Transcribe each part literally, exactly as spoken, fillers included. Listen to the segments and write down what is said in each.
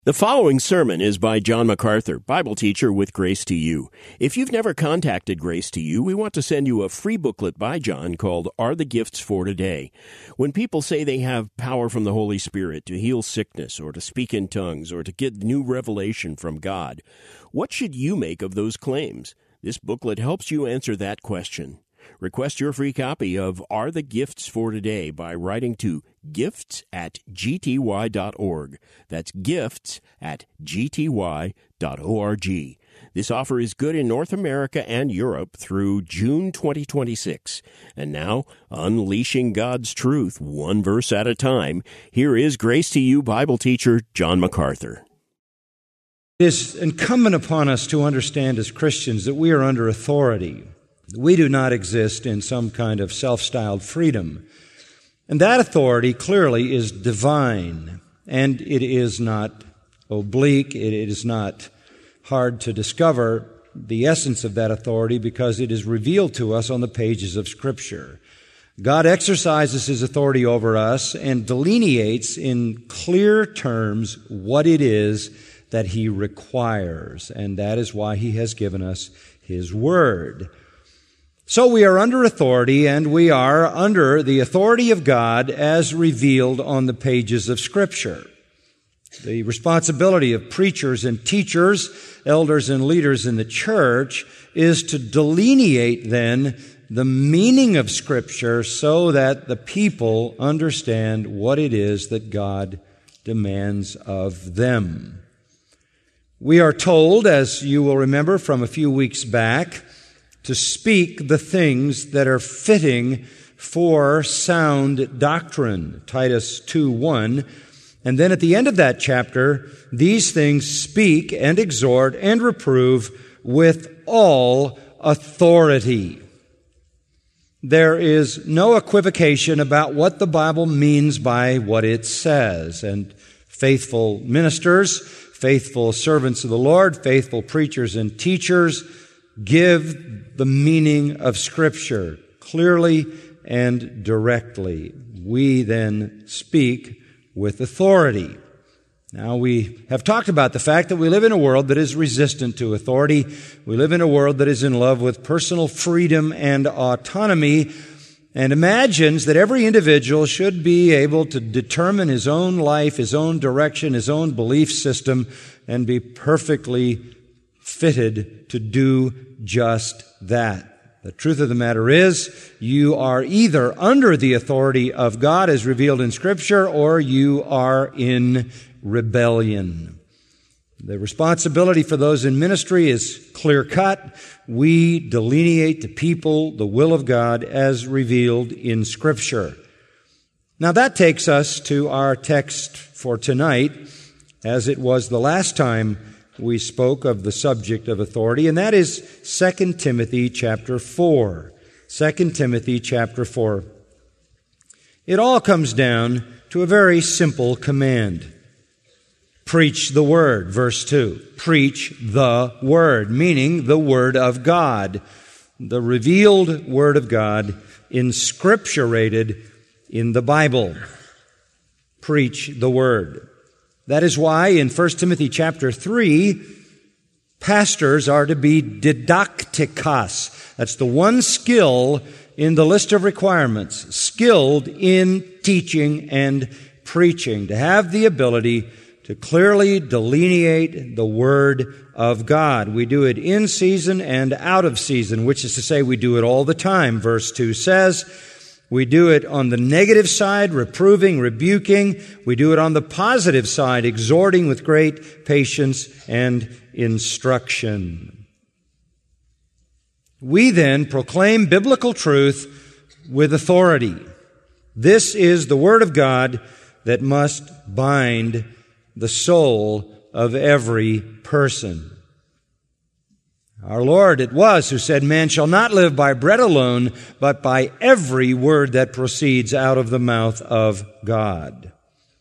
The following sermon is by John MacArthur, Bible teacher with Grace to You. If you've never contacted Grace to You, we want to send you a free booklet by John called Are the Gifts for Today? When people say they have power from the Holy Spirit to heal sickness or to speak in tongues or to get new revelation from God, what should you make of those claims? This booklet helps you answer that question. Request your free copy of Are the Gifts for Today by writing to gifts at g t y dot org. That's gifts at g t y dot org. This offer is good in North America and Europe through June twenty twenty-six. And now, unleashing God's truth one verse at a time, here is Grace to You Bible teacher John MacArthur. It is incumbent upon us to understand as Christians that we are under authority. We do not exist in some kind of self-styled freedom. And that authority clearly is divine, and it is not oblique, it is not hard to discover the essence of that authority because it is revealed to us on the pages of Scripture. God exercises His authority over us and delineates in clear terms what it is that He requires, and that is why He has given us His Word. So we are under authority, and we are under the authority of God as revealed on the pages of Scripture. The responsibility of preachers and teachers, elders and leaders in the church, is to delineate then the meaning of Scripture so that the people understand what it is that God demands of them. We are told, as you will remember from a few weeks back, to speak the things that are fitting for sound doctrine, Titus two one. And then at the end of that chapter, these things speak and exhort and reprove with all authority. There is no equivocation about what the Bible means by what it says. And faithful ministers, faithful servants of the Lord, faithful preachers and teachers give the meaning of Scripture clearly and directly. We then speak with authority. Now, we have talked about the fact that we live in a world that is resistant to authority. We live in a world that is in love with personal freedom and autonomy and imagines that every individual should be able to determine his own life, his own direction, his own belief system, and be perfectly fitted to do just that. The truth of the matter is, you are either under the authority of God as revealed in Scripture, or you are in rebellion. The responsibility for those in ministry is clear-cut. We delineate to people the will of God as revealed in Scripture. Now that takes us to our text for tonight, as it was the last time we spoke of the subject of authority, and that is Second Timothy chapter four. Second Timothy chapter four. It all comes down to a very simple command. Preach the Word, verse two. Preach the Word, meaning the Word of God, the revealed Word of God, inscripturated in the Bible. Preach the Word. That is why in First Timothy chapter three, pastors are to be didaktikos. That's the one skill in the list of requirements, skilled in teaching and preaching, to have the ability to clearly delineate the Word of God. We do it in season and out of season, which is to say we do it all the time. Verse two says, we do it on the negative side, reproving, rebuking. We do it on the positive side, exhorting with great patience and instruction. We then proclaim biblical truth with authority. This is the Word of God that must bind the soul of every person. Our Lord it was who said, man shall not live by bread alone, but by every word that proceeds out of the mouth of God.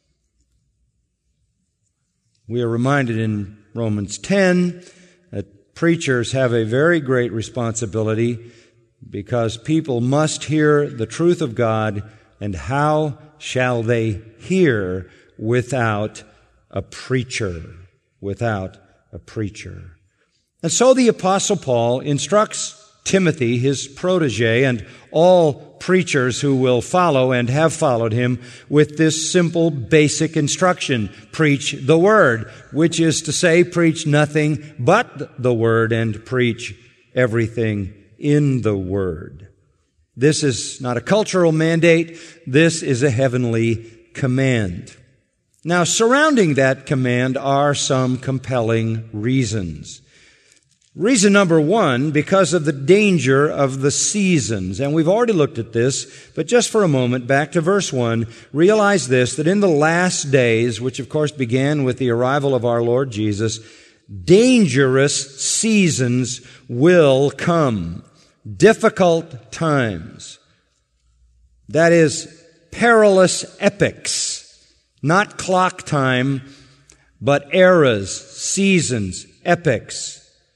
We are reminded in Romans ten that preachers have a very great responsibility because people must hear the truth of God, and how shall they hear without a preacher. Without a preacher. And so the Apostle Paul instructs Timothy, his protege, and all preachers who will follow and have followed him with this simple, basic instruction. Preach the Word, which is to say, preach nothing but the Word and preach everything in the Word. This is not a cultural mandate. This is a heavenly command. Now, surrounding that command are some compelling reasons. Reason number one, because of the danger of the seasons. And we've already looked at this, but just for a moment, back to verse one, realize this, that in the last days, which of course began with the arrival of our Lord Jesus, dangerous seasons will come. Difficult times. That is, perilous epochs. Not clock time, but eras, seasons, epochs.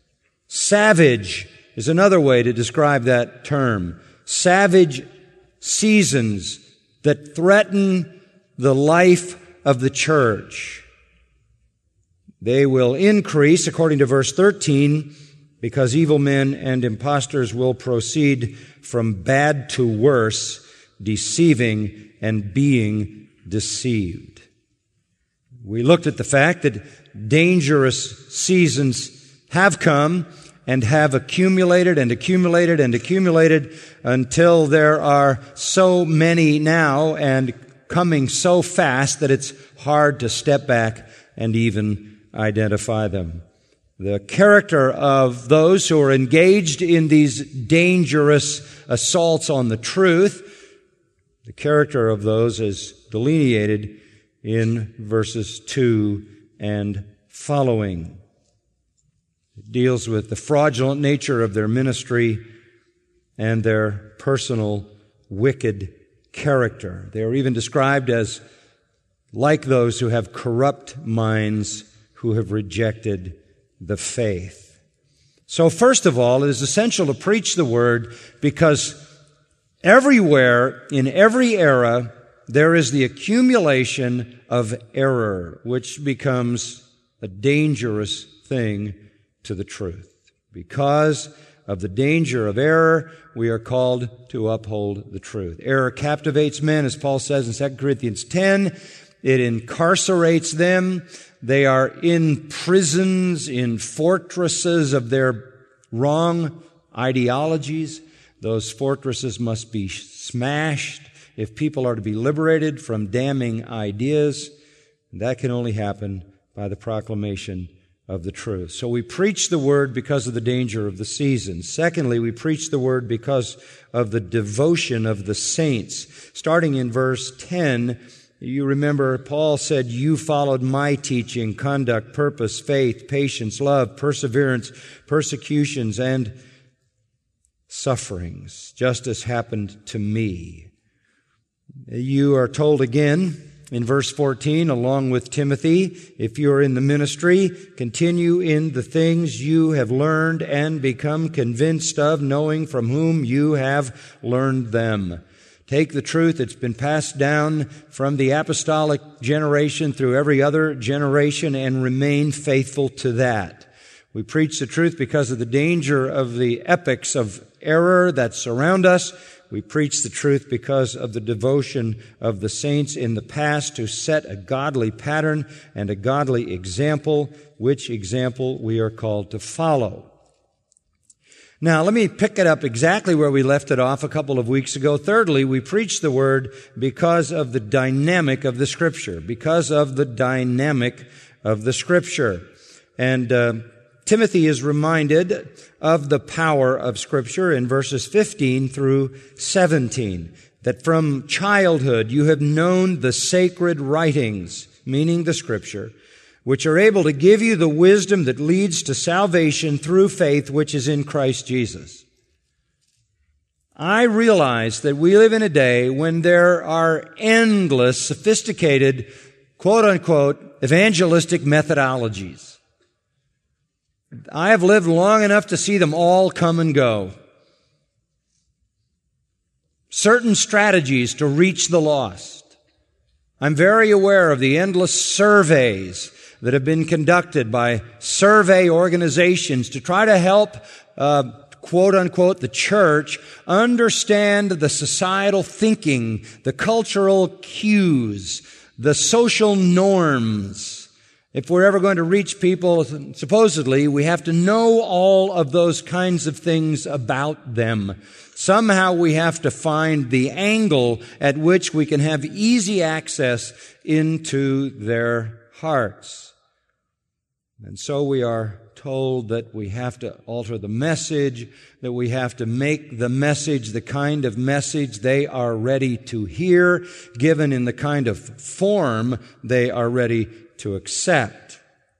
Savage is another way to describe that term. Savage seasons that threaten the life of the church. They will increase, according to verse thirteen, because evil men and impostors will proceed from bad to worse, deceiving and being deceived. We looked at the fact that dangerous seasons have come and have accumulated and accumulated and accumulated until there are so many now and coming so fast that it's hard to step back and even identify them. The character of those who are engaged in these dangerous assaults on the truth, the character of those is delineated in verses two and following. It deals with the fraudulent nature of their ministry and their personal wicked character. They are even described as like those who have corrupt minds, who have rejected the faith. So first of all, it is essential to preach the Word because everywhere, in every era, there is the accumulation of error, which becomes a dangerous thing to the truth. Because of the danger of error, we are called to uphold the truth. Error captivates men, as Paul says in Second Corinthians ten. It incarcerates them. They are in prisons, in fortresses of their wrong ideologies. Those fortresses must be smashed if people are to be liberated from damning ideas. That can only happen by the proclamation of the truth. So we preach the Word because of the danger of the seasons. Secondly, we preach the Word because of the devotion of the saints. Starting in verse ten, you remember Paul said, "You followed my teaching, conduct, purpose, faith, patience, love, perseverance, persecutions, and sufferings, just as happened to me." You are told again in verse fourteen, along with Timothy, if you are in the ministry, continue in the things you have learned and become convinced of, knowing from whom you have learned them. Take the truth that's been passed down from the apostolic generation through every other generation and remain faithful to that. We preach the truth because of the danger of the epochs of error that surround us. We preach the truth because of the devotion of the saints in the past to set a godly pattern and a godly example, which example we are called to follow. Now, let me pick it up exactly where we left it off a couple of weeks ago. Thirdly, we preach the Word because of the dynamic of the Scripture, because of the dynamic of the Scripture. And uh, Timothy is reminded of the power of Scripture in verses fifteen through seventeen, that from childhood you have known the sacred writings, meaning the Scripture, which are able to give you the wisdom that leads to salvation through faith which is in Christ Jesus. I realize that we live in a day when there are endless, sophisticated, quote-unquote, evangelistic methodologies. I have lived long enough to see them all come and go. Certain strategies to reach the lost. I'm very aware of the endless surveys that have been conducted by survey organizations to try to help, uh, quote unquote, the church understand the societal thinking, the cultural cues, the social norms. If we're ever going to reach people, supposedly, we have to know all of those kinds of things about them. Somehow we have to find the angle at which we can have easy access into their hearts. And so we are told that we have to alter the message, that we have to make the message the kind of message they are ready to hear, given in the kind of form they are ready to accept.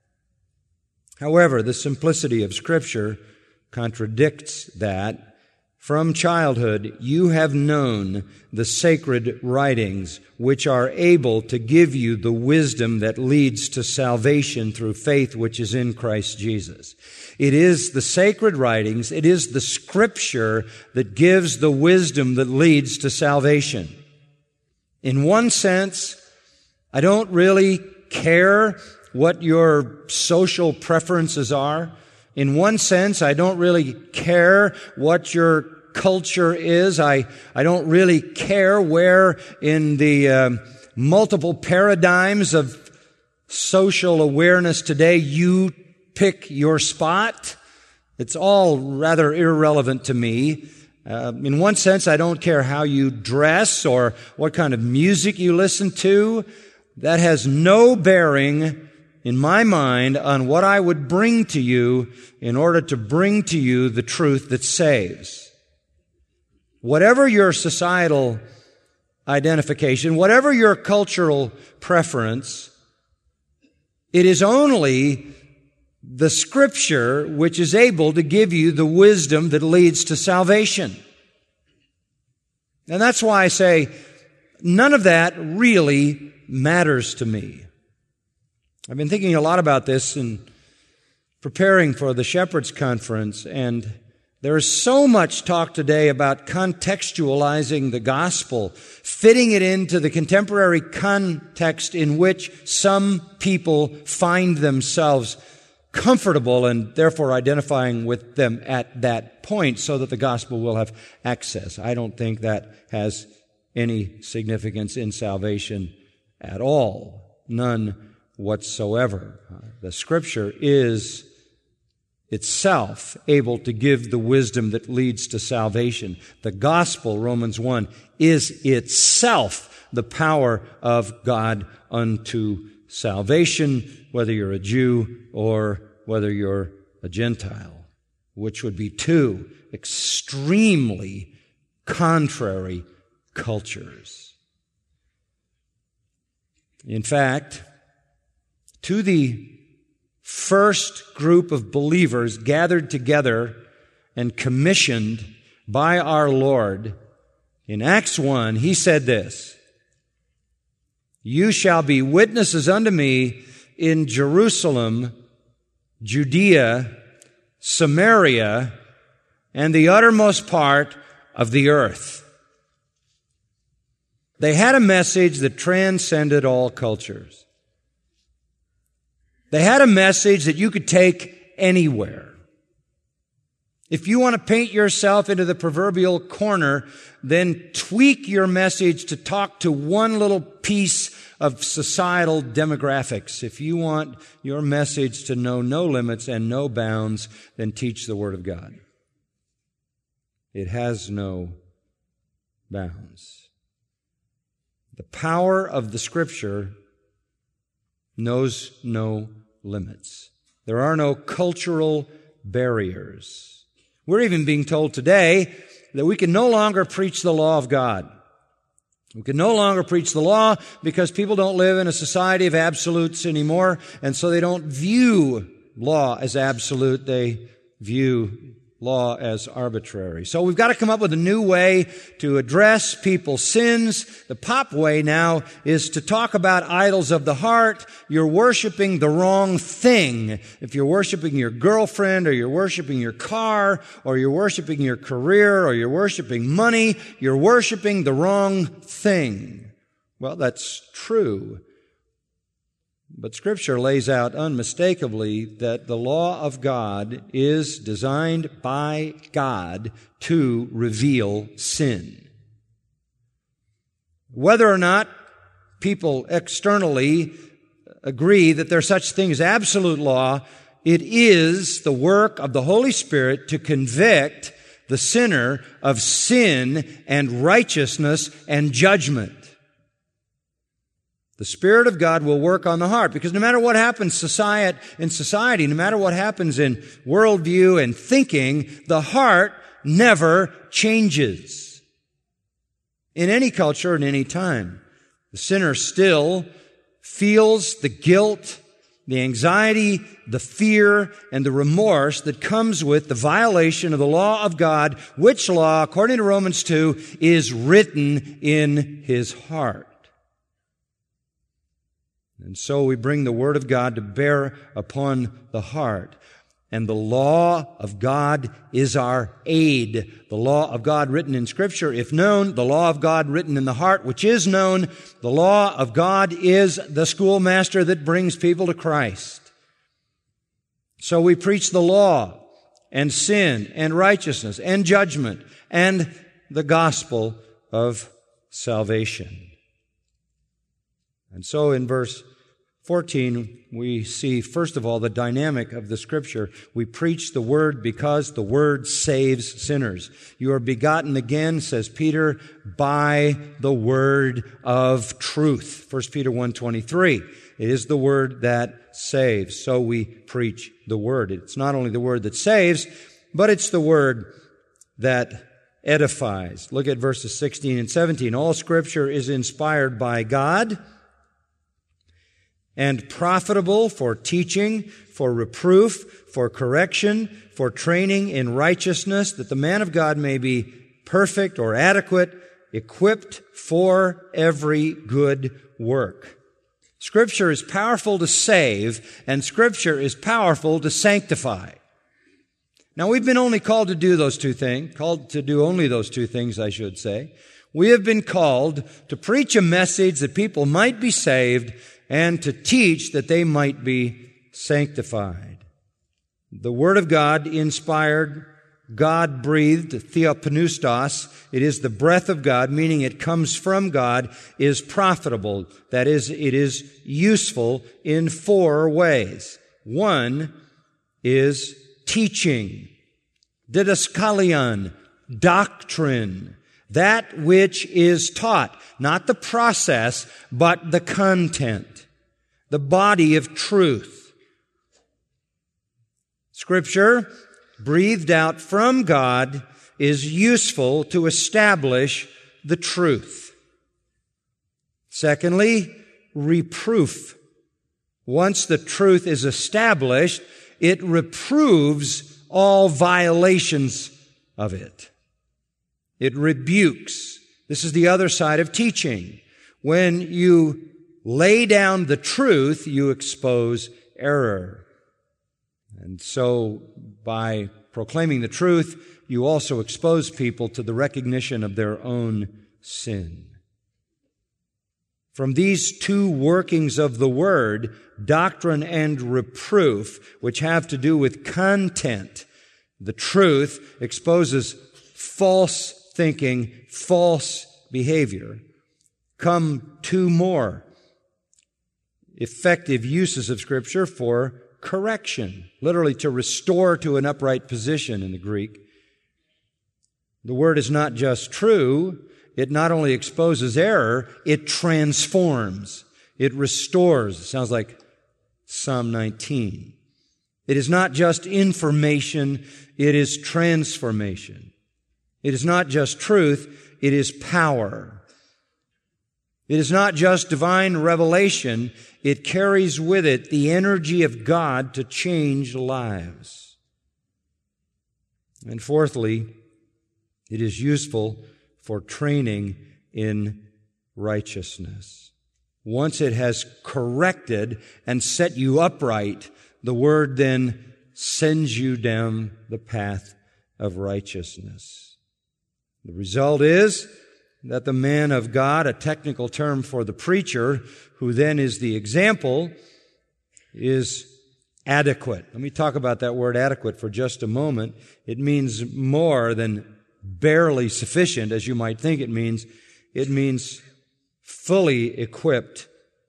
However, the simplicity of Scripture contradicts that. From childhood, you have known the sacred writings, which are able to give you the wisdom that leads to salvation through faith which is in Christ Jesus. It is the sacred writings, it is the Scripture that gives the wisdom that leads to salvation. In one sense, I don't really care what your social preferences are. In one sense, I don't really care what your culture is. I, I don't really care where in the uh, multiple paradigms of social awareness today you pick your spot. It's all rather irrelevant to me. Uh, in one sense, I don't care how you dress or what kind of music you listen to. That has no bearing in my mind on what I would bring to you in order to bring to you the truth that saves. Whatever your societal identification, whatever your cultural preference, it is only the Scripture which is able to give you the wisdom that leads to salvation. And that's why I say none of that really matters to me. I've been thinking a lot about this in preparing for the Shepherds Conference, and there is so much talk today about contextualizing the gospel, fitting it into the contemporary context in which some people find themselves comfortable and therefore identifying with them at that point so that the gospel will have access. I don't think that has any significance in salvation at all. None whatsoever. The Scripture is itself able to give the wisdom that leads to salvation. The gospel, Romans one, is itself the power of God unto salvation, whether you're a Jew or whether you're a Gentile, which would be two extremely contrary cultures. In fact, to the first group of believers gathered together and commissioned by our Lord, in Acts one, He said this, "You shall be witnesses unto me in Jerusalem, Judea, Samaria, and the uttermost part of the earth." They had a message that transcended all cultures. They had a message that you could take anywhere. If you want to paint yourself into the proverbial corner, then tweak your message to talk to one little piece of societal demographics. If you want your message to know no limits and no bounds, then teach the Word of God. It has no bounds. The power of the Scripture knows no limits. There are no cultural barriers. We're even being told today that we can no longer preach the law of God. We can no longer preach the law because people don't live in a society of absolutes anymore, and so they don't view law as absolute. They view law as arbitrary. So we've got to come up with a new way to address people's sins. The pop way now is to talk about idols of the heart. You're worshiping the wrong thing. If you're worshiping your girlfriend, or you're worshiping your car, or you're worshiping your career, or you're worshiping money, you're worshiping the wrong thing. Well, that's true. But Scripture lays out unmistakably that the law of God is designed by God to reveal sin. Whether or not people externally agree that there's such thing as absolute law, it is the work of the Holy Spirit to convict the sinner of sin and righteousness and judgment. The Spirit of God will work on the heart, because no matter what happens society, in society, no matter what happens in worldview and thinking, the heart never changes. In any culture, in any time, the sinner still feels the guilt, the anxiety, the fear, and the remorse that comes with the violation of the law of God, which law, according to Romans two, is written in his heart. And so we bring the Word of God to bear upon the heart. And the law of God is our aid. The law of God written in Scripture, if known, the law of God written in the heart, which is known. The law of God is the schoolmaster that brings people to Christ. So we preach the law and sin and righteousness and judgment and the gospel of salvation. And so in verse fourteen, we see, first of all, the dynamic of the Scripture. We preach the Word because the Word saves sinners. You are begotten again, says Peter, by the Word of truth. First Peter one twenty-three. It is the Word that saves. So we preach the Word. It's not only the Word that saves, but it's the Word that edifies. Look at verses sixteen and seventeen. All Scripture is inspired by God and profitable for teaching, for reproof, for correction, for training in righteousness, that the man of God may be perfect or adequate, equipped for every good work. Scripture is powerful to save, and Scripture is powerful to sanctify. Now, we've been only called to do those two things, called to do only those two things, I should say. We have been called to preach a message that people might be saved and to teach that they might be sanctified. The Word of God, inspired, God-breathed, theopneustos, it is the breath of God, meaning it comes from God, is profitable. That is, it is useful in four ways. One is teaching, didaskalion, doctrine, that which is taught, not the process, but the content, the body of truth. Scripture, breathed out from God, is useful to establish the truth. Secondly, reproof. Once the truth is established, it reproves all violations of it. It rebukes. This is the other side of teaching. When you lay down the truth, you expose error. And so, by proclaiming the truth, you also expose people to the recognition of their own sin. From these two workings of the Word, doctrine and reproof, which have to do with content, the truth exposes false thinking, false behavior, come two more effective uses of Scripture for correction, literally to restore to an upright position in the Greek. The Word is not just true, it not only exposes error, it transforms, it restores. It sounds like Psalm nineteen. It is not just information, it is transformation. It is not just truth, it is power. It is not just divine revelation, it carries with it the energy of God to change lives. And fourthly, it is useful for training in righteousness. Once it has corrected and set you upright, the Word then sends you down the path of righteousness. The result is that the man of God, a technical term for the preacher, who then is the example, is adequate. Let me talk about that word adequate for just a moment. It means more than barely sufficient, as you might think it means. It means fully equipped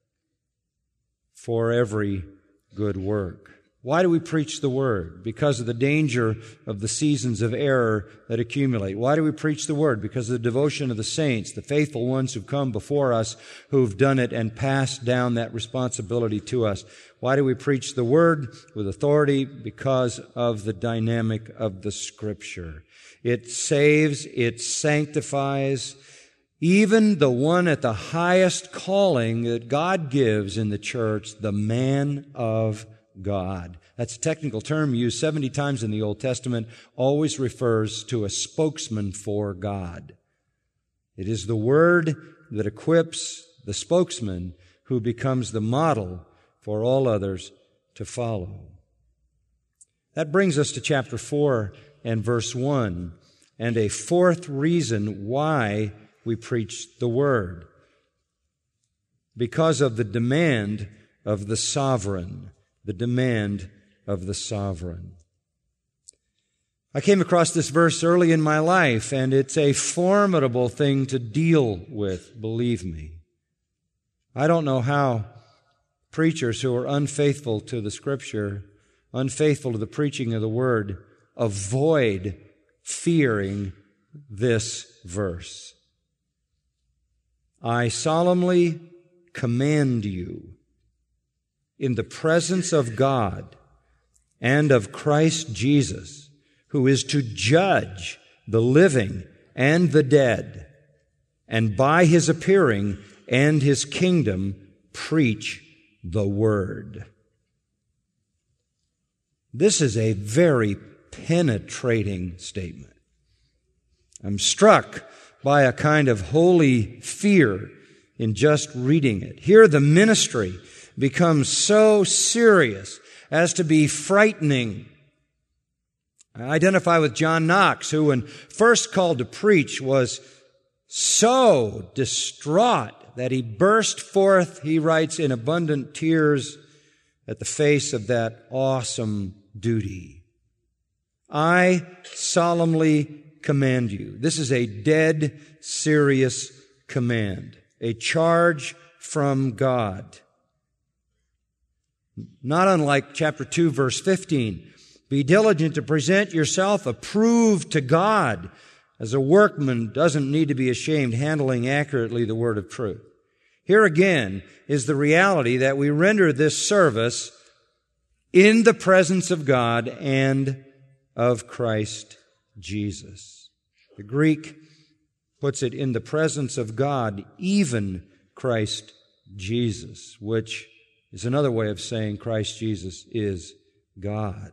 for every good work. Why do we preach the Word? Because of the danger of the seasons of error that accumulate. Why do we preach the Word? Because of the devotion of the saints, the faithful ones who've come before us, who've done it and passed down that responsibility to us. Why do we preach the Word with authority? Because of the dynamic of the Scripture. It saves, it sanctifies. Even the one at the highest calling that God gives in the church, the man of God. That's a technical term used seventy times in the Old Testament, always refers to a spokesman for God. It is the Word that equips the spokesman who becomes the model for all others to follow. That brings us to chapter four and verse one, and a fourth reason why we preach the Word. Because of the demand of the sovereign. The demand of the sovereign. I came across this verse early in my life, and it's a formidable thing to deal with, believe me. I don't know how preachers who are unfaithful to the Scripture, unfaithful to the preaching of the Word, avoid fearing this verse. I solemnly command you, in the presence of God and of Christ Jesus, who is to judge the living and the dead, and by His appearing and His kingdom, preach the Word. This is a very penetrating statement. I'm struck by a kind of holy fear in just reading it. Here the ministry becomes so serious as to be frightening. I identify with John Knox, who when first called to preach was so distraught that he burst forth, he writes, in abundant tears at the face of that awesome duty. I solemnly command you. This is a dead serious command, a charge from God. Not unlike chapter two, verse fifteen. Be diligent to present yourself approved to God as a workman doesn't need to be ashamed, handling accurately the word of truth. Here again is the reality that we render this service in the presence of God and of Christ Jesus. The Greek puts it in the presence of God, even Christ Jesus, which is another way of saying Christ Jesus is God.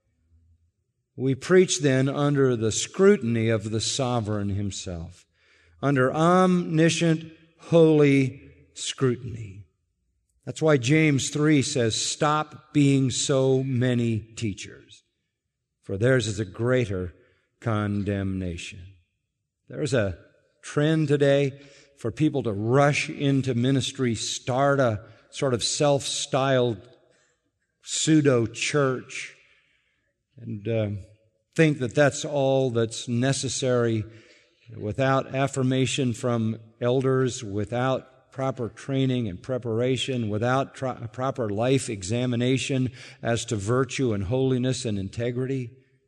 We preach then under the scrutiny of the sovereign Himself, under omniscient, holy scrutiny. That's why James three says, stop being so many teachers, for theirs is a greater condemnation. There's a trend today for people to rush into ministry, start a sort of self-styled pseudo-church, and uh, think that that's all that's necessary without affirmation from elders, without proper training and preparation, without tr- proper life examination as to virtue and holiness and integrity.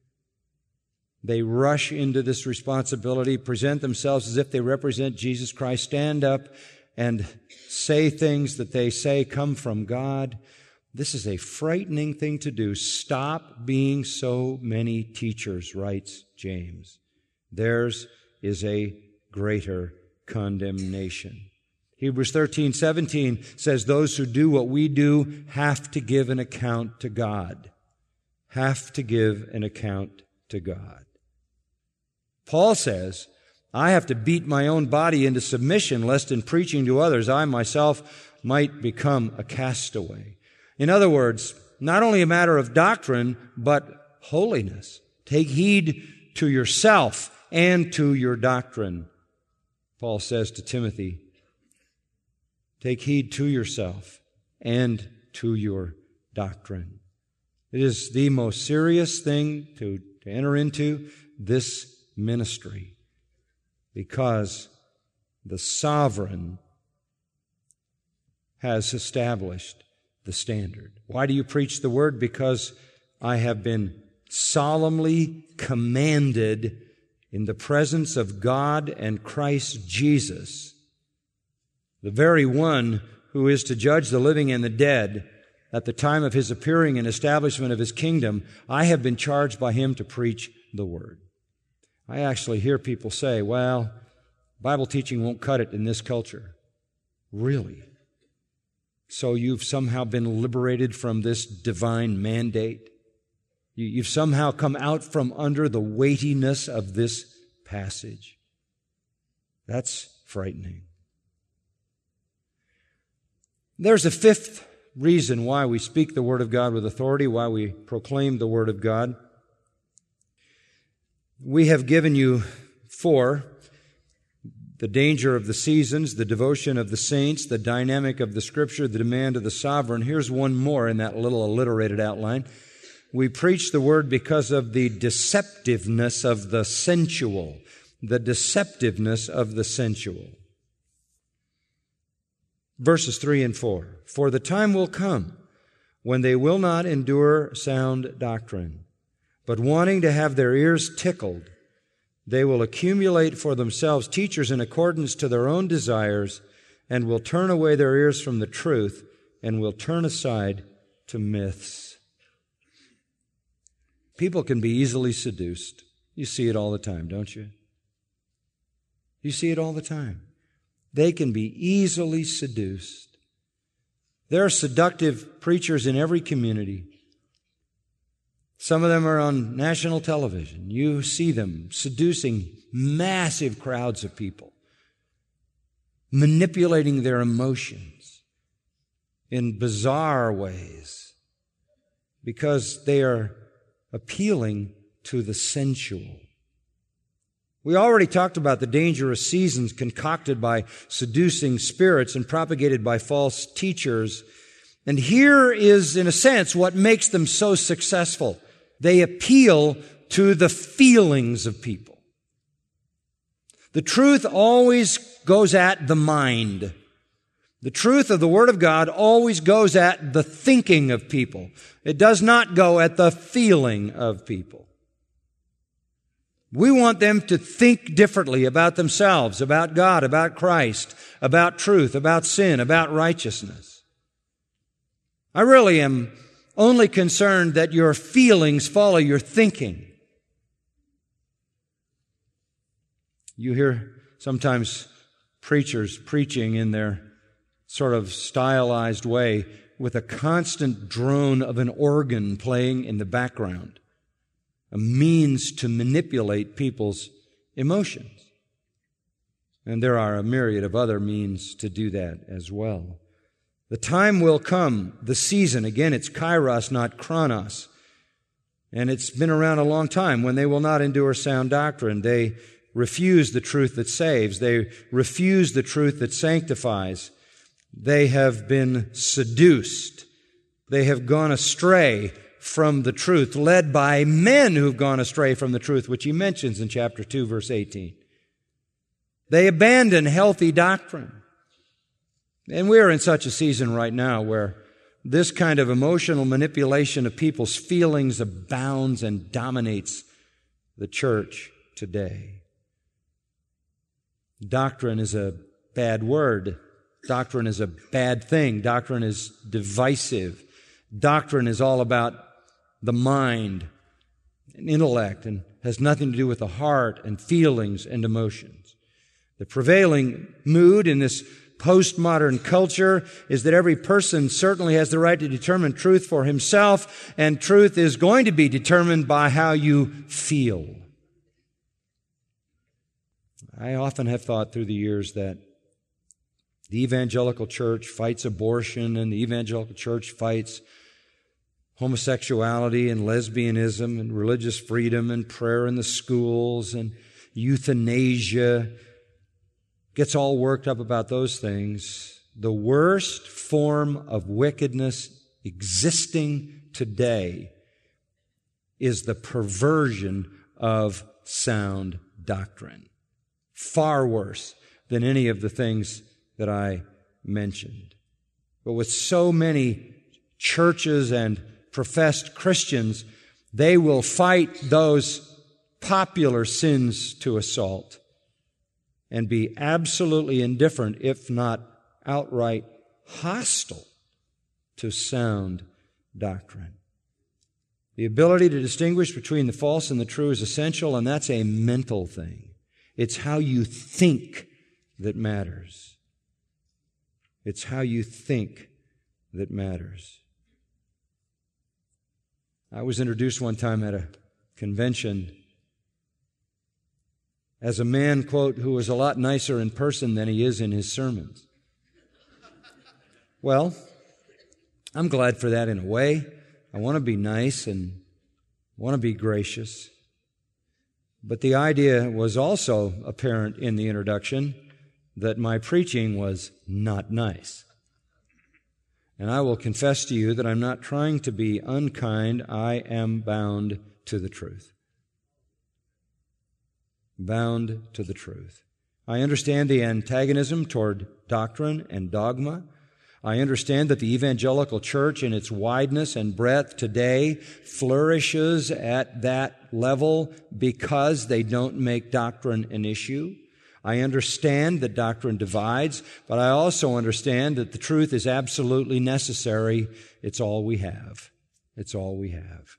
They rush into this responsibility, present themselves as if they represent Jesus Christ, stand up and say things that they say come from God. This is a frightening thing to do. Stop being so many teachers, writes James. Theirs is a greater condemnation. Hebrews thirteen seventeen says those who do what we do have to give an account to God. Have to give an account to God. Paul says, I have to beat my own body into submission, lest in preaching to others I myself might become a castaway. In other words, not only a matter of doctrine, but holiness. Take heed to yourself and to your doctrine. Paul says to Timothy, take heed to yourself and to your doctrine. It is the most serious thing to, to enter into this ministry because the sovereign has established the standard. Why do you preach the word? Because I have been solemnly commanded in the presence of God and Christ Jesus, the very one who is to judge the living and the dead at the time of His appearing and establishment of His kingdom. I have been charged by Him to preach the word. I actually hear people say, well, Bible teaching won't cut it in this culture. Really? So you've somehow been liberated from this divine mandate? You've somehow come out from under the weightiness of this passage? That's frightening. There's a fifth reason why we speak the Word of God with authority, why we proclaim the Word of God. We have given you four: the danger of the seasons, the devotion of the saints, the dynamic of the Scripture, the demand of the sovereign. Here's one more in that little alliterated outline. We preach the Word because of the deceptiveness of the sensual. The deceptiveness of the sensual. Verses three and four. For the time will come when they will not endure sound doctrine, but wanting to have their ears tickled, they will accumulate for themselves teachers in accordance to their own desires, and will turn away their ears from the truth, and will turn aside to myths. People can be easily seduced. You see it all the time, don't you? You see it all the time. They can be easily seduced. There are seductive preachers in every community. Some of them are on national television. You see them seducing massive crowds of people, manipulating their emotions in bizarre ways because they are appealing to the sensual. We already talked about the dangerous seasons concocted by seducing spirits and propagated by false teachers. And here is, in a sense, what makes them so successful. They appeal to the feelings of people. The truth always goes at the mind. The truth of the Word of God always goes at the thinking of people. It does not go at the feeling of people. We want them to think differently about themselves, about God, about Christ, about truth, about sin, about righteousness. I really am only concerned that your feelings follow your thinking. You hear sometimes preachers preaching in their sort of stylized way with a constant drone of an organ playing in the background, a means to manipulate people's emotions. And there are a myriad of other means to do that as well. The time will come, the season, again, it's kairos, not chronos. And it's been around a long time when they will not endure sound doctrine. They refuse the truth that saves. They refuse the truth that sanctifies. They have been seduced. They have gone astray from the truth, led by men who've gone astray from the truth, which he mentions in chapter two, verse eighteen. They abandon healthy doctrine. And we're in such a season right now where this kind of emotional manipulation of people's feelings abounds and dominates the church today. Doctrine is a bad word. Doctrine is a bad thing. Doctrine is divisive. Doctrine is all about the mind and intellect and has nothing to do with the heart and feelings and emotions. The prevailing mood in this postmodern culture is that every person certainly has the right to determine truth for himself, and truth is going to be determined by how you feel. I often have thought through the years that the evangelical church fights abortion, and the evangelical church fights homosexuality and lesbianism and religious freedom and prayer in the schools and euthanasia. gets all worked up about those things. The worst form of wickedness existing today is the perversion of sound doctrine. Far worse than any of the things that I mentioned. But with so many churches and professed Christians, they will fight those popular sins to assault and be absolutely indifferent, if not outright hostile, to sound doctrine. The ability to distinguish between the false and the true is essential, and that's a mental thing. It's how you think that matters. It's how you think that matters. I was introduced one time at a convention as a man, quote, who was a lot nicer in person than he is in his sermons. Well, I'm glad for that in a way. I want to be nice and want to be gracious. But the idea was also apparent in the introduction that my preaching was not nice. And I will confess to you that I'm not trying to be unkind. I am bound to the truth. Bound to the truth. I understand the antagonism toward doctrine and dogma. I understand that the evangelical church in its wideness and breadth today flourishes at that level because they don't make doctrine an issue. I understand that doctrine divides, but I also understand that the truth is absolutely necessary. It's all we have. It's all we have.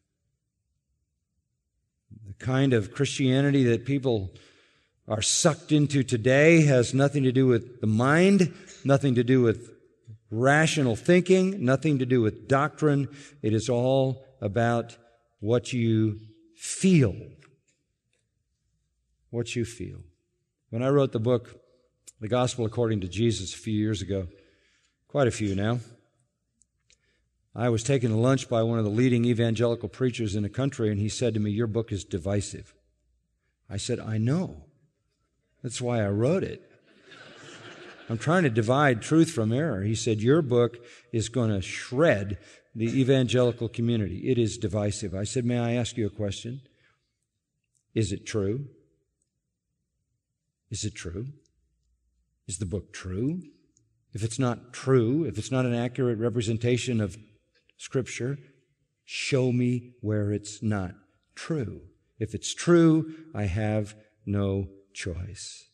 The kind of Christianity that people are sucked into today has nothing to do with the mind, nothing to do with rational thinking, nothing to do with doctrine. It is all about what you feel. What you feel. When I wrote the book, The Gospel According to Jesus, a few years ago, quite a few now, I was taken to lunch by one of the leading evangelical preachers in the country, and he said to me, "Your book is divisive." I said, "I know. That's why I wrote it. I'm trying to divide truth from error." He said, "Your book is going to shred the evangelical community. It is divisive." I said, "May I ask you a question? Is it true? Is it true? Is the book true? If it's not true, if it's not an accurate representation of Scripture, show me where it's not true. If it's true, I have no choice."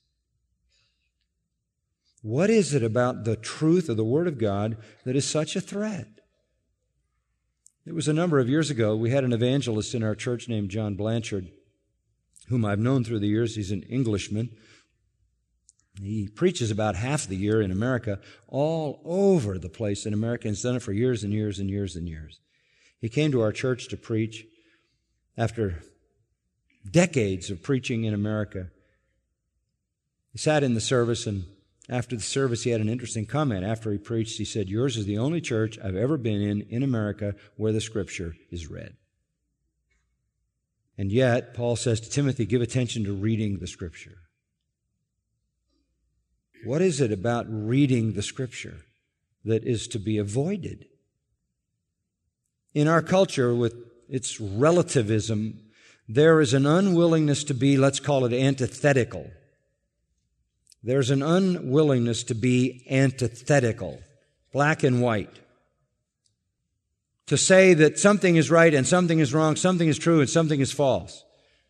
What is it about the truth of the Word of God that is such a threat? It was a number of years ago, we had an evangelist in our church named John Blanchard, whom I've known through the years. He's an Englishman. He preaches about half the year in America, all over the place in America, and has done it for years and years and years and years. He came to our church to preach after decades of preaching in America. He sat in the service, and after the service, he had an interesting comment. After he preached, he said, "Yours is the only church I've ever been in in America where the Scripture is read." And yet, Paul says to Timothy, give attention to reading the Scripture. What is it about reading the Scripture that is to be avoided? In our culture, with its relativism, there is an unwillingness to be, let's call it antithetical. There's an unwillingness to be antithetical, black and white. To say that something is right and something is wrong, something is true and something is false.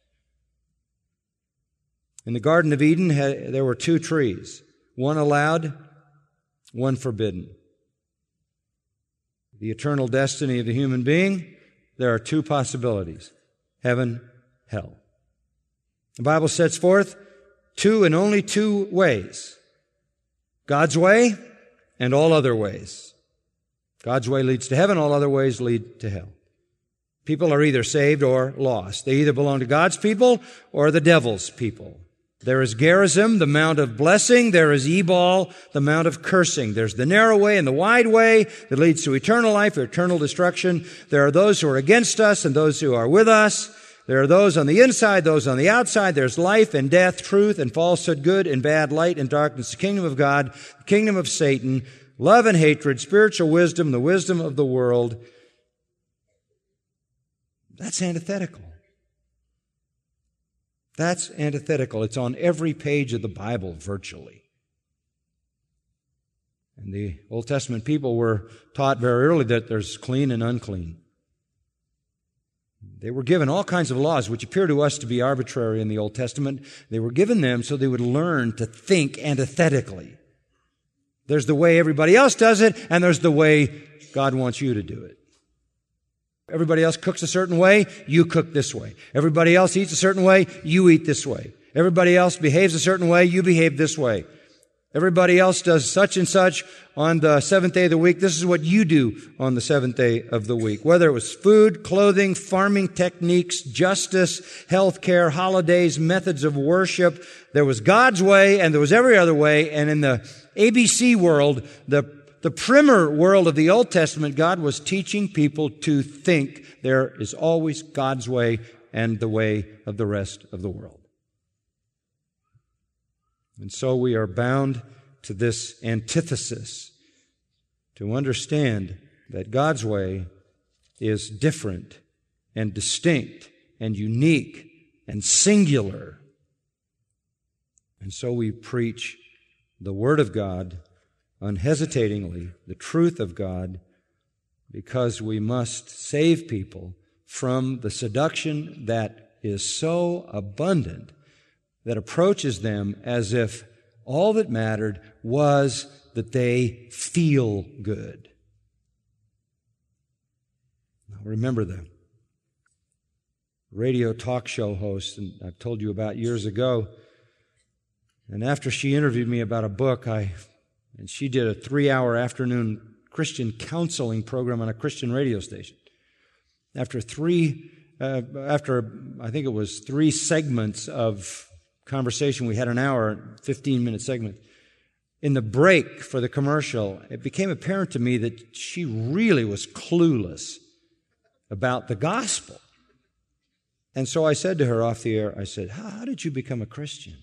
In the Garden of Eden, there were two trees. One allowed, one forbidden. The eternal destiny of the human being, there are two possibilities. Heaven, hell. The Bible sets forth two and only two ways. God's way and all other ways. God's way leads to heaven, all other ways lead to hell. People are either saved or lost. They either belong to God's people or the devil's people. There is Gerizim, the mount of blessing. There is Ebal, the mount of cursing. There's the narrow way and the wide way that leads to eternal life or eternal destruction. There are those who are against us and those who are with us. There are those on the inside, those on the outside. There's life and death, truth and falsehood, good and bad, light and darkness, the kingdom of God, the kingdom of Satan, love and hatred, spiritual wisdom, the wisdom of the world. That's antithetical. That's antithetical. It's on every page of the Bible, virtually. And the Old Testament people were taught very early that there's clean and unclean. They were given all kinds of laws which appear to us to be arbitrary in the Old Testament. They were given them so they would learn to think antithetically. There's the way everybody else does it, and there's the way God wants you to do it. Everybody else cooks a certain way, you cook this way. Everybody else eats a certain way, you eat this way. Everybody else behaves a certain way, you behave this way. Everybody else does such and such on the seventh day of the week. This is what you do on the seventh day of the week. Whether it was food, clothing, farming techniques, justice, health care, holidays, methods of worship, there was God's way and there was every other way. And in the A B C world, the The primer world of the Old Testament, God was teaching people to think there is always God's way and the way of the rest of the world. And so we are bound to this antithesis to understand that God's way is different and distinct and unique and singular. And so we preach the Word of God unhesitatingly, the truth of God, because we must save people from the seduction that is so abundant that approaches them as if all that mattered was that they feel good. Now remember the radio talk show host, and I've told you about years ago, and after she interviewed me about a book, I And she did a three-hour afternoon Christian counseling program on a Christian radio station. After three, uh, after I think it was three segments of conversation, we had an hour, fifteen-minute segment. In the break for the commercial, it became apparent to me that she really was clueless about the gospel. And so I said to her off the air, I said, how, how did you become a Christian?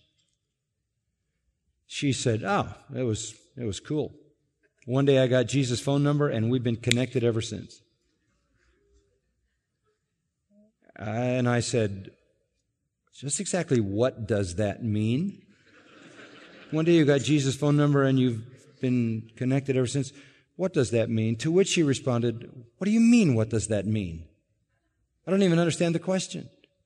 She said, oh, it was... It was cool. One day I got Jesus' phone number, and we've been connected ever since. And I said, just exactly what does that mean? One day you got Jesus' phone number, and you've been connected ever since. What does that mean? To which she responded, what do you mean, what does that mean? I don't even understand the question.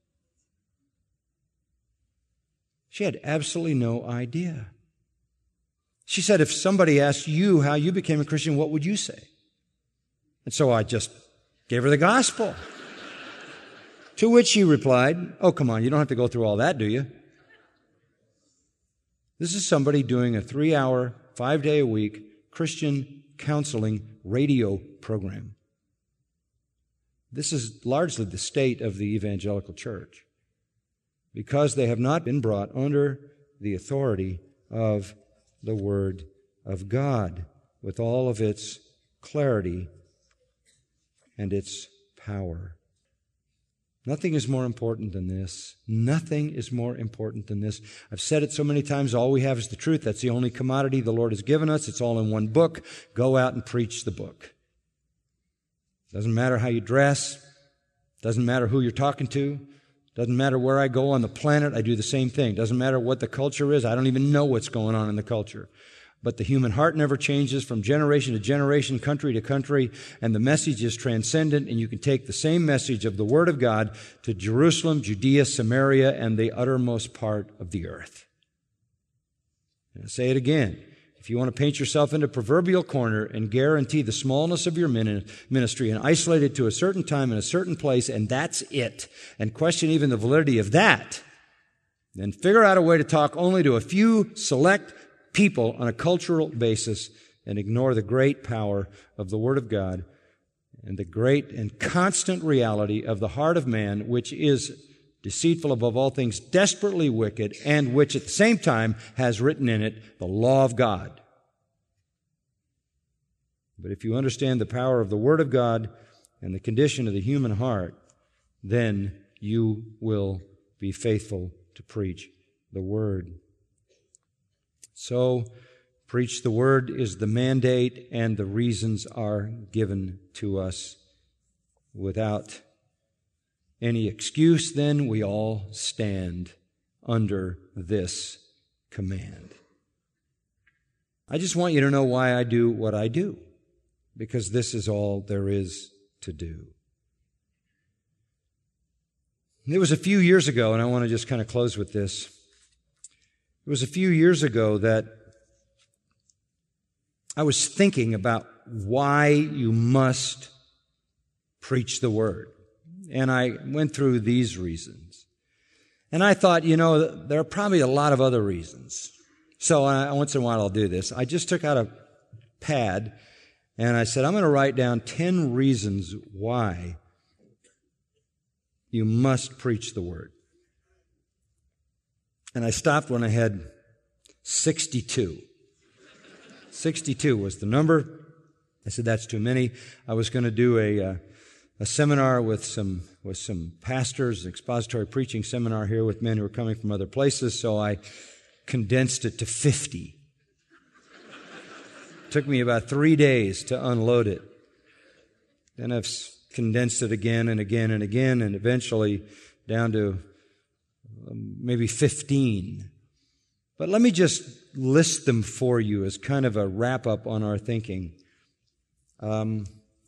She had absolutely no idea. She said, if somebody asked you how you became a Christian, what would you say? And so I just gave her the gospel. To which she replied, oh, come on, you don't have to go through all that, do you? This is somebody doing a three-hour, five-day-a-week Christian counseling radio program. This is largely the state of the evangelical church because they have not been brought under the authority of the Word of God with all of its clarity and its power. Nothing is more important than this. Nothing is more important than this. I've said it so many times, all we have is the truth. That's the only commodity the Lord has given us. It's all in one book. Go out and preach the book. Doesn't matter how you dress. Doesn't matter who you're talking to. Doesn't matter where I go on the planet, I do the same thing. Doesn't matter what the culture is. I don't even know what's going on in the culture. But the human heart never changes from generation to generation, country to country, and the message is transcendent, and you can take the same message of the Word of God to Jerusalem, Judea, Samaria, and the uttermost part of the earth. And I'll say it again. If you want to paint yourself into a proverbial corner and guarantee the smallness of your ministry and isolate it to a certain time and a certain place, and that's it, and question even the validity of that, then figure out a way to talk only to a few select people on a cultural basis and ignore the great power of the Word of God and the great and constant reality of the heart of man, which is deceitful above all things, desperately wicked, and which at the same time has written in it the law of God. But if you understand the power of the Word of God and the condition of the human heart, then you will be faithful to preach the Word. So, preach the Word is the mandate, and the reasons are given to us. Without any excuse, then, we all stand under this command. I just want you to know why I do what I do, because this is all there is to do. It was a few years ago, and I want to just kind of close with this. It was a few years ago that I was thinking about why you must preach the Word. And I went through these reasons. And I thought, you know, there are probably a lot of other reasons. So I, once in a while I'll do this. I just took out a pad and I said, I'm going to write down ten reasons why you must preach the Word. And I stopped when I had sixty-two. sixty-two was the number. I said, that's too many. I was going to do a, uh, a seminar with some, with some pastors, an expository preaching seminar here with men who were coming from other places, so I condensed it to fifty. It took me about three days to unload it. Then I've condensed it again and again and again, and eventually down to maybe fifteen. But let me just list them for you as kind of a wrap-up on our thinking. Um,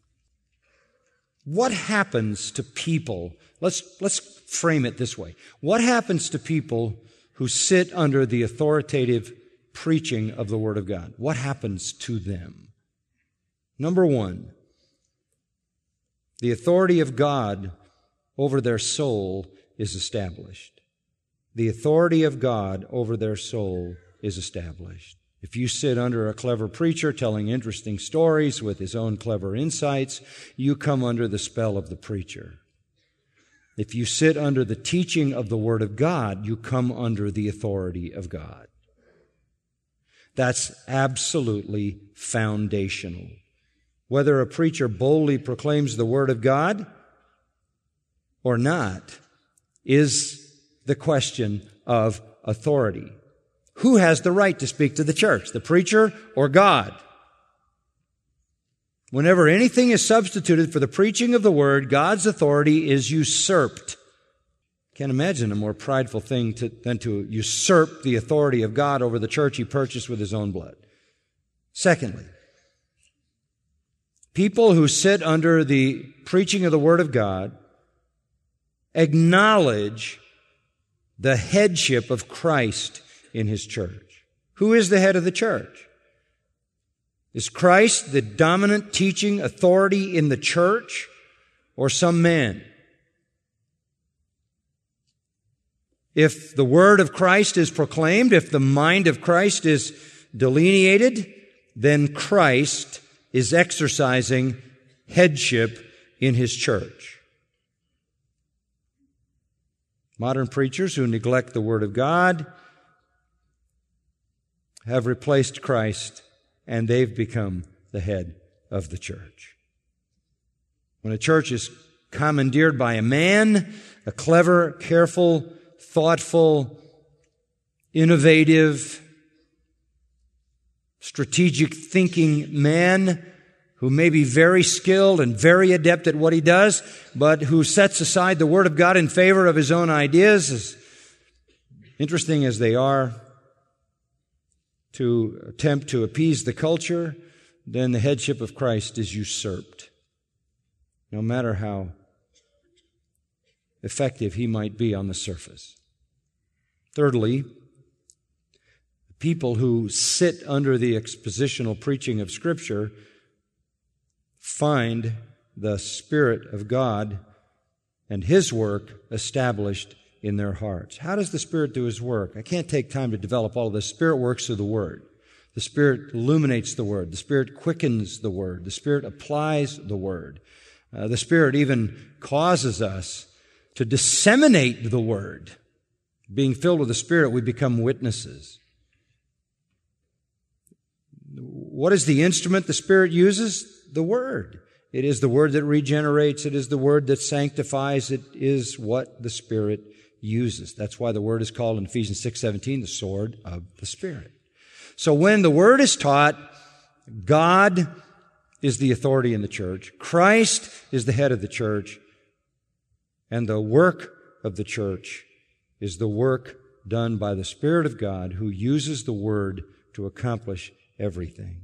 what happens to people? Let's, let's frame it this way. What happens to people who sit under the authoritative preaching of the Word of God? What happens to them? Number one, the authority of God over their soul is established. The authority of God over their soul is established. If you sit under a clever preacher telling interesting stories with his own clever insights, you come under the spell of the preacher. If you sit under the teaching of the Word of God, you come under the authority of God. That's absolutely foundational. Whether a preacher boldly proclaims the Word of God or not is the question of authority. Who has the right to speak to the church, the preacher or God? Whenever anything is substituted for the preaching of the Word, God's authority is usurped. Can't imagine a more prideful thing to, than to usurp the authority of God over the church He purchased with His own blood. Secondly, people who sit under the preaching of the Word of God acknowledge the headship of Christ in His church. Who is the head of the church? Is Christ the dominant teaching authority in the church or some man? If the word of Christ is proclaimed, if the mind of Christ is delineated, then Christ is exercising headship in His church. Modern preachers who neglect the Word of God have replaced Christ, and they've become the head of the church. When a church is commandeered by a man, a clever, careful, thoughtful, innovative, strategic thinking man who may be very skilled and very adept at what he does, but who sets aside the Word of God in favor of his own ideas, as interesting as they are, to attempt to appease the culture, then the headship of Christ is usurped. No matter how effective he might be on the surface. Thirdly, people who sit under the expositional preaching of Scripture find the Spirit of God and His work established in their hearts. How does the Spirit do His work? I can't take time to develop all of this. The Spirit works through the Word. The Spirit illuminates the Word. The Spirit quickens the Word. The Spirit applies the Word. Uh, the Spirit even causes us to disseminate the Word. Being filled with the Spirit, we become witnesses. What is the instrument the Spirit uses? The Word. It is the Word that regenerates. It is the Word that sanctifies. It is what the Spirit uses. That's why the Word is called in Ephesians six seventeen the sword of the Spirit. So when the Word is taught, God is the authority in the church. Christ is the head of the church. And the work of the church is the work done by the Spirit of God, who uses the Word to accomplish everything.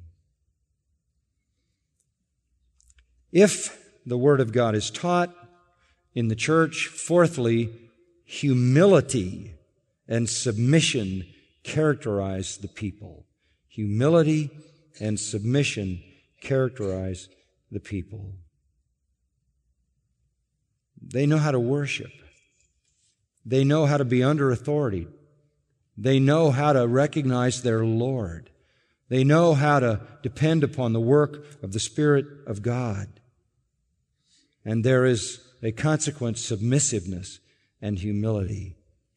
If the Word of God is taught in the church, fourthly, humility and submission characterize the people. Humility and submission characterize the people. They know how to worship. They know how to be under authority. They know how to recognize their Lord. They know how to depend upon the work of the Spirit of God. And there is a consequent submissiveness and humility.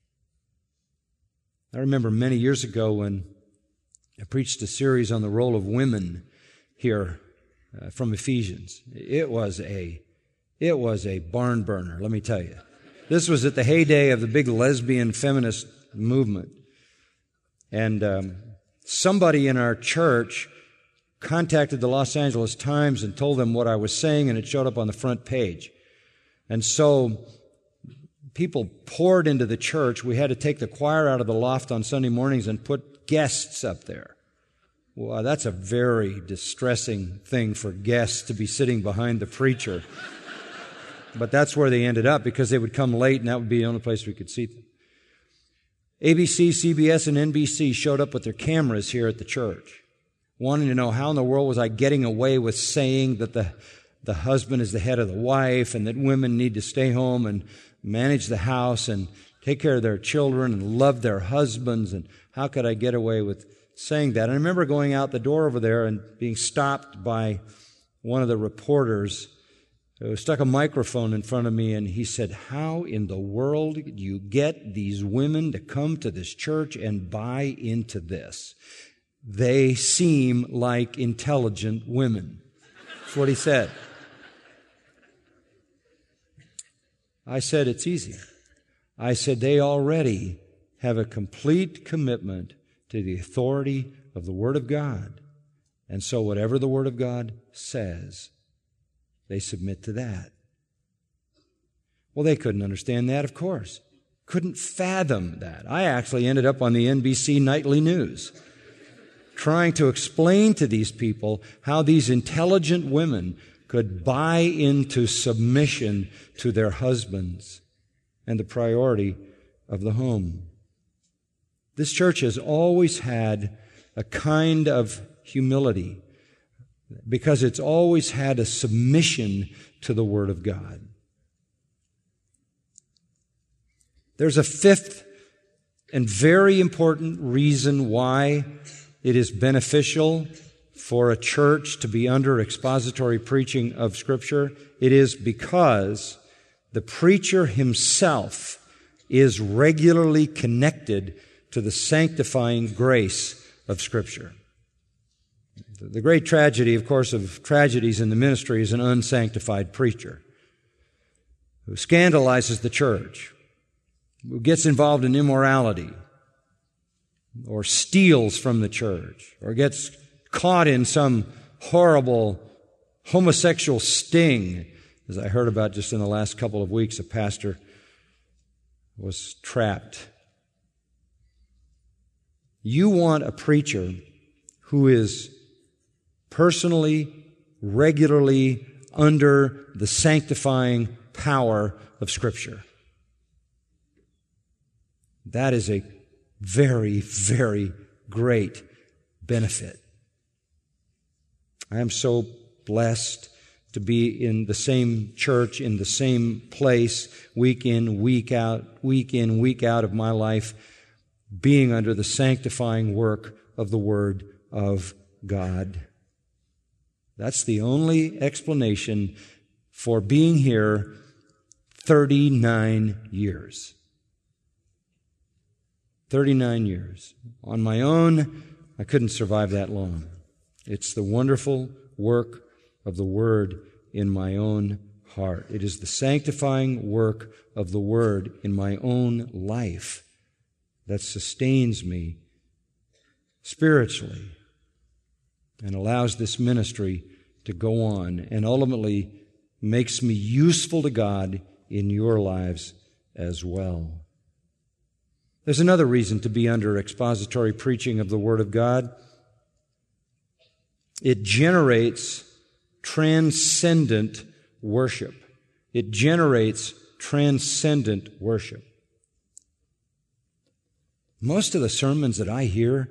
I remember many years ago when I preached a series on the role of women here uh, from Ephesians. It was a, it was a barn burner, let me tell you. This was at the heyday of the big lesbian feminist movement. And um, somebody in our church contacted the Los Angeles Times and told them what I was saying, and it showed up on the front page. And so people poured into the church. We had to take the choir out of the loft on Sunday mornings and put guests up there. Well, that's a very distressing thing for guests to be sitting behind the preacher. But that's where they ended up, because they would come late and that would be the only place we could see them. A B C, C B S, and N B C showed up with their cameras here at the church, wanting to know how in the world was I getting away with saying that the, the husband is the head of the wife and that women need to stay home and manage the house and take care of their children and love their husbands, and how could I get away with saying that? And I remember going out the door over there and being stopped by one of the reporters who stuck a microphone in front of me, and he said, "How in the world do you get these women to come to this church and buy into this? They seem like intelligent women." That's what he said. I said, "It's easy." I said, "They already have a complete commitment to the authority of the Word of God. And so whatever the Word of God says, they submit to that." Well, they couldn't understand that, of course. Couldn't fathom that. I actually ended up on the N B C Nightly News trying to explain to these people how these intelligent women could buy into submission to their husbands and the priority of the home. This church has always had a kind of humility because it's always had a submission to the Word of God. There's a fifth and very important reason why it is beneficial for a church to be under expository preaching of Scripture. It is because the preacher himself is regularly connected to the sanctifying grace of Scripture. The great tragedy, of course, of tragedies in the ministry is an unsanctified preacher who scandalizes the church, who gets involved in immorality, or steals from the church, or gets caught in some horrible homosexual sting. As I heard about just in the last couple of weeks, a pastor was trapped. You want a preacher who is personally, regularly under the sanctifying power of Scripture. That is a very, very great benefit. I am so blessed to be in the same church, in the same place, week in, week out, week in, week out of my life, being under the sanctifying work of the Word of God. That's the only explanation for being here thirty-nine years. thirty-nine years. On my own, I couldn't survive that long. It's the wonderful work of the Word in my own heart. It is the sanctifying work of the Word in my own life that sustains me spiritually and allows this ministry to go on and ultimately makes me useful to God in your lives as well. There's another reason to be under expository preaching of the Word of God. It generates transcendent worship. It generates transcendent worship. Most of the sermons that I hear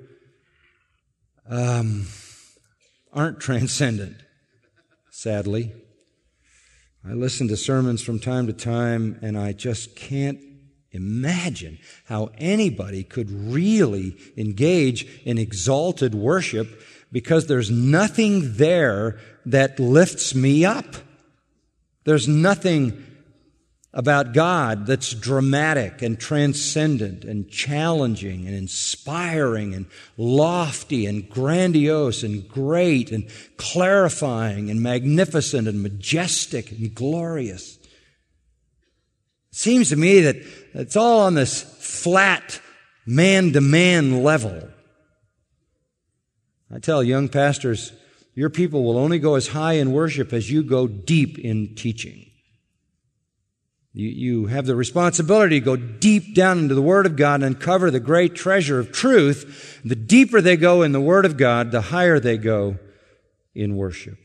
um, aren't transcendent, sadly. I listen to sermons from time to time, and I just can't imagine how anybody could really engage in exalted worship because there's nothing there that lifts me up. There's nothing about God that's dramatic and transcendent and challenging and inspiring and lofty and grandiose and great and clarifying and magnificent and majestic and glorious. It seems to me that it's all on this flat man-to-man level. I tell young pastors, your people will only go as high in worship as you go deep in teaching. You, you have the responsibility to go deep down into the Word of God and uncover the great treasure of truth. The deeper they go in the Word of God, the higher they go in worship.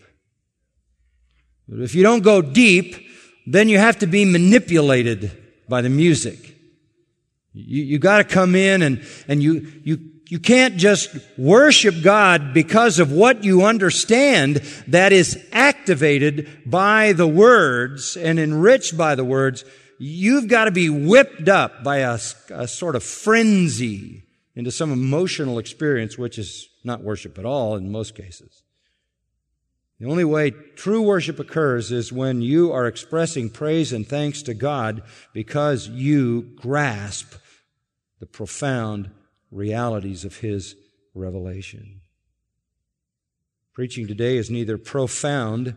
But if you don't go deep, then you have to be manipulated by the music. You, you got to come in and, and you, you, you can't just worship God because of what you understand that is activated by the words and enriched by the words. You've got to be whipped up by a, a sort of frenzy into some emotional experience, which is not worship at all in most cases. The only way true worship occurs is when you are expressing praise and thanks to God because you grasp the profound realities of His revelation. Preaching today is neither profound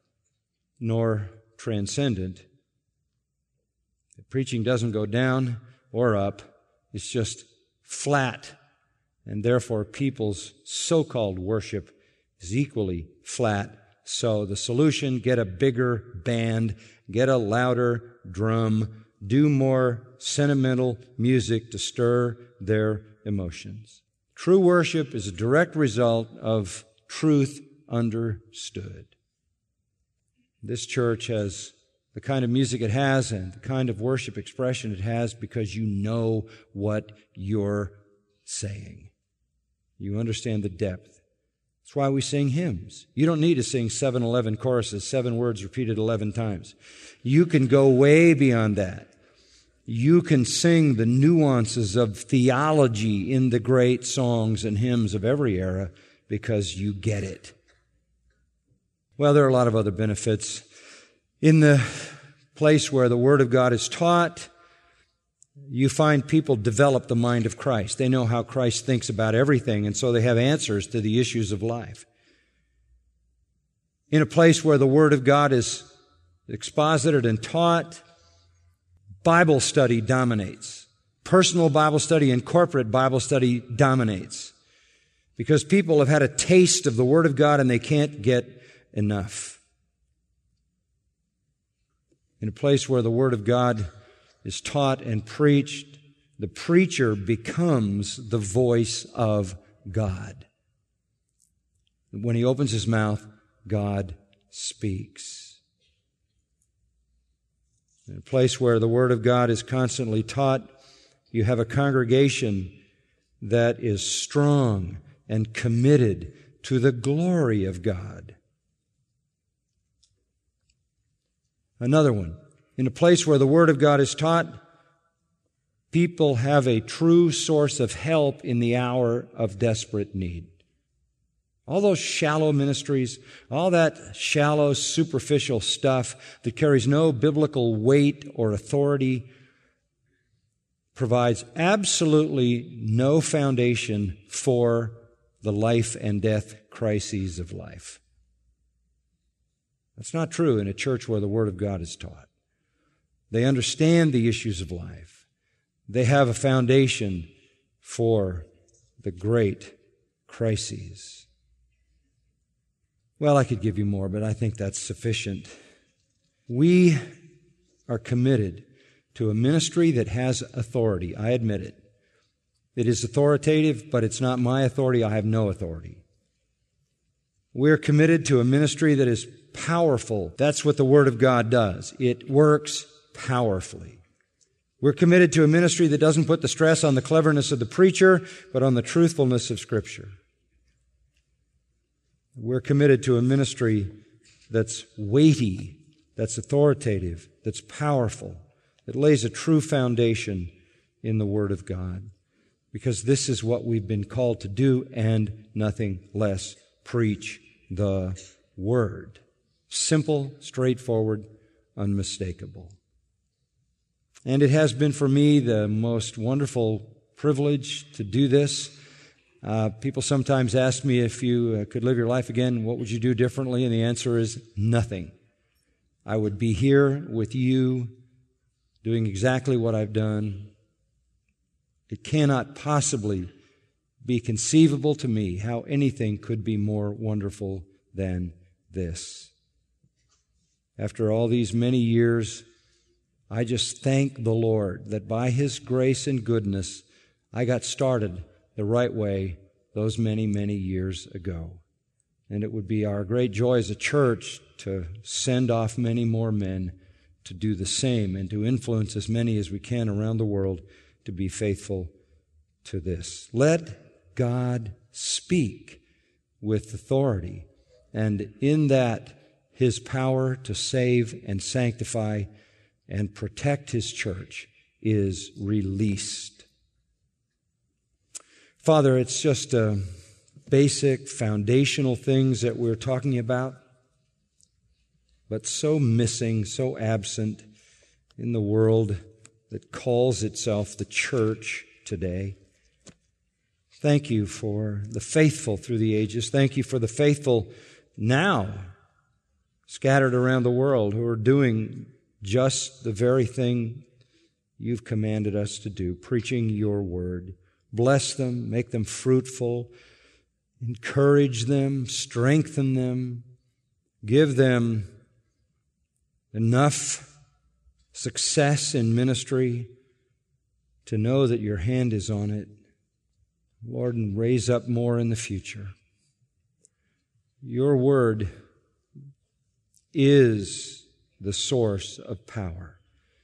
nor transcendent. Preaching doesn't go down or up. It's just flat. And therefore, people's so-called worship is equally flat. So the solution, get a bigger band, get a louder drum, do more sentimental music to stir their emotions. True worship is a direct result of truth understood. This church has the kind of music it has and the kind of worship expression it has because you know what you're saying. You understand the depth. That's why we sing hymns. You don't need to sing seven eleven choruses, seven words repeated eleven times. You can go way beyond that. You can sing the nuances of theology in the great songs and hymns of every era because you get it. Well, there are a lot of other benefits. In the place where the Word of God is taught, you find people develop the mind of Christ. They know how Christ thinks about everything, and so they have answers to the issues of life. In a place where the Word of God is exposited and taught, Bible study dominates. Personal Bible study and corporate Bible study dominates. Because people have had a taste of the Word of God and they can't get enough. In a place where the Word of God is taught and preached, the preacher becomes the voice of God. When he opens his mouth, God speaks. In a place where the Word of God is constantly taught, you have a congregation that is strong and committed to the glory of God. Another one. In a place where the Word of God is taught, people have a true source of help in the hour of desperate need. All those shallow ministries, all that shallow, superficial stuff that carries no biblical weight or authority, provides absolutely no foundation for the life and death crises of life. That's not true in a church where the Word of God is taught. They understand the issues of life. They have a foundation for the great crises. Well, I could give you more, but I think that's sufficient. We are committed to a ministry that has authority. I admit it. It is authoritative, but it's not my authority. I have no authority. We're committed to a ministry that is powerful. That's what the Word of God does. It works powerfully. We're committed to a ministry that doesn't put the stress on the cleverness of the preacher, but on the truthfulness of Scripture. We're committed to a ministry that's weighty, that's authoritative, that's powerful, that lays a true foundation in the Word of God. Because this is what we've been called to do and nothing less. Preach the Word. Simple, straightforward, unmistakable. And it has been for me the most wonderful privilege to do this. Uh, people sometimes ask me, if you uh, could live your life again, what would you do differently? And the answer is nothing. I would be here with you doing exactly what I've done. It cannot possibly be conceivable to me how anything could be more wonderful than this. After all these many years, I just thank the Lord that by His grace and goodness, I got started the right way those many, many years ago. And it would be our great joy as a church to send off many more men to do the same and to influence as many as we can around the world to be faithful to this. Let God speak with authority, and in that His power to save and sanctify and protect His church is released. Father, it's just uh, basic, foundational things that we're talking about, but so missing, so absent in the world that calls itself the church today. Thank you for the faithful through the ages. Thank you for the faithful now scattered around the world who are doing just the very thing You've commanded us to do, preaching Your Word. Bless them, make them fruitful, encourage them, strengthen them, give them enough success in ministry to know that Your hand is on it. Lord, and raise up more in the future. Your Word is the source of power.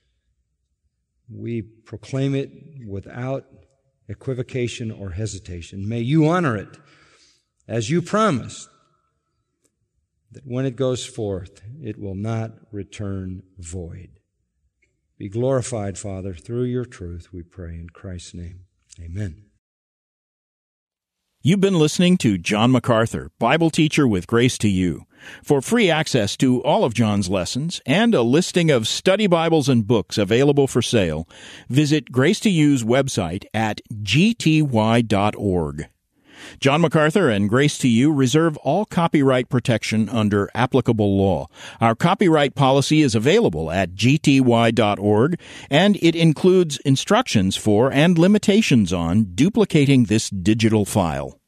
We proclaim it without equivocation or hesitation. May You honor it as You promised, that when it goes forth, it will not return void. Be glorified, Father, through Your truth, we pray in Christ's name. Amen. You've been listening to John MacArthur, Bible teacher with Grace to You. For free access to all of John's lessons and a listing of study Bibles and books available for sale, visit Grace to You's website at g t y dot org. John MacArthur and Grace to You reserve all copyright protection under applicable law. Our copyright policy is available at g t y dot org, and it includes instructions for and limitations on duplicating this digital file.